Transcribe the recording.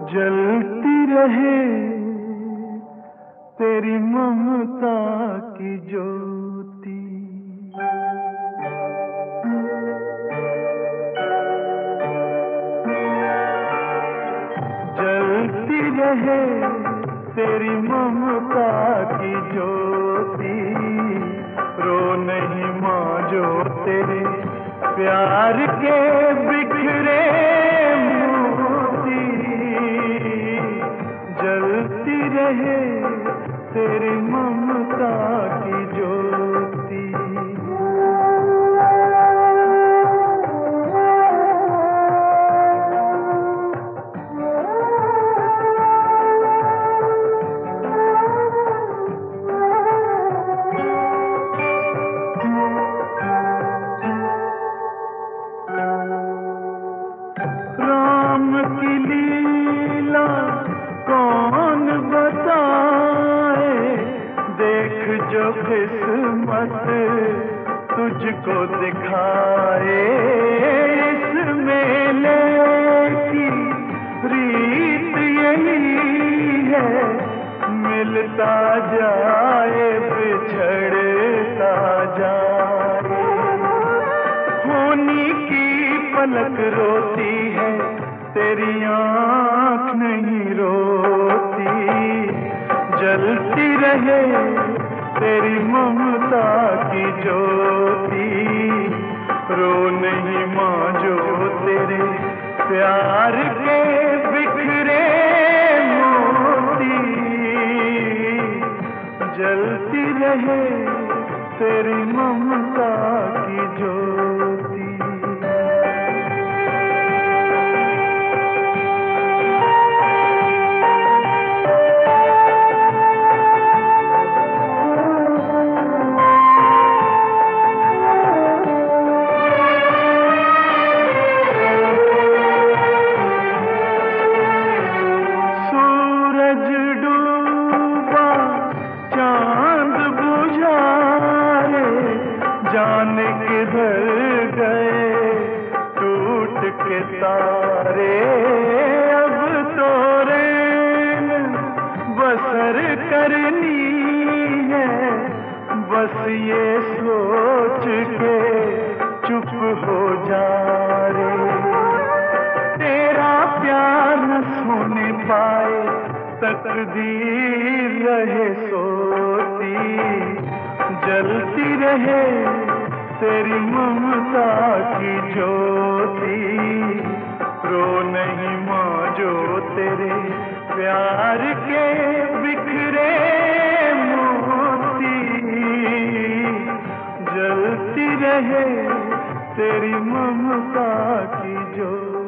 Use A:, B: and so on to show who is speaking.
A: जलती रहे तेरी ममता की ज्योति। जलती रहे तेरी ममता की ज्योति। रो नहीं माँ जो तेरे प्यार के बिखरे मोती। जलती रहे तेरी ममता की ज्योति। राम की लीला कौन बताए, देख जो किस्मत तुझको दिखाए। इस मेले की रीत यही है, मिलता जाए बिछड़ता जाए। होनी की पलक रोती है, तेरी आँख नहीं रोती। जलती रहे तेरी ममता की ज्योति। रो नहीं माँ जो तेरे प्यार के बिखरे मोती। जलती रहे तेरी ममता की ज्योति। जाने किधर गए टूट के तारे। अब तो रैन बसर करनी है, बस ये सोच के चुप हो जा रे। तेरा प्यार न सोने पाए, तकदीर रहे सोती। जलती रहे तेरी ममता की ज्योति। रो नहीं माँ जो तेरे प्यार के बिखरे मोती। जलती रहे तेरी ममता की ज्योति।